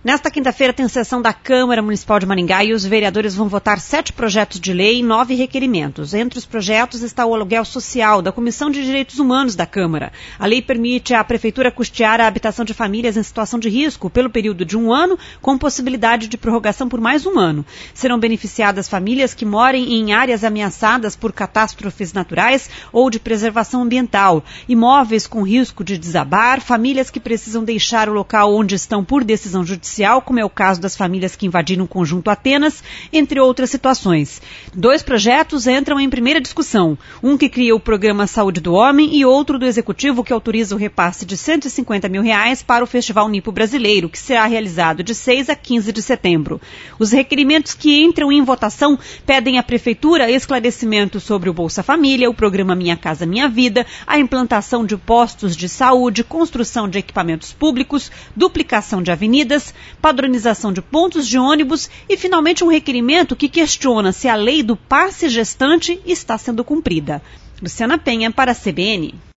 Nesta quinta-feira tem sessão da Câmara Municipal de Maringá e os vereadores vão votar 7 projetos de lei e 9 requerimentos. Entre os projetos está o aluguel social da Comissão de Direitos Humanos da Câmara. A lei permite à Prefeitura custear a habitação de famílias em situação de risco pelo período de 1 ano, com possibilidade de prorrogação por mais 1 ano. Serão beneficiadas famílias que morem em áreas ameaçadas por catástrofes naturais ou de preservação ambiental, imóveis com risco de desabar, famílias que precisam deixar o local onde estão por decisão judicial, como é o caso das famílias que invadiram o Conjunto Atenas, entre outras situações. 2 projetos entram em primeira discussão. Um que cria o Programa Saúde do Homem e outro do Executivo que autoriza o repasse de R$150 mil para o Festival Nipo Brasileiro, que será realizado de 6 a 15 de setembro. Os requerimentos que entram em votação pedem à Prefeitura esclarecimentos sobre o Bolsa Família, o Programa Minha Casa Minha Vida, a implantação de postos de saúde, construção de equipamentos públicos, duplicação de avenidas, padronização de pontos de ônibus e, finalmente, um requerimento que questiona se a lei do passe gestante está sendo cumprida. Luciana Penha, para a CBN.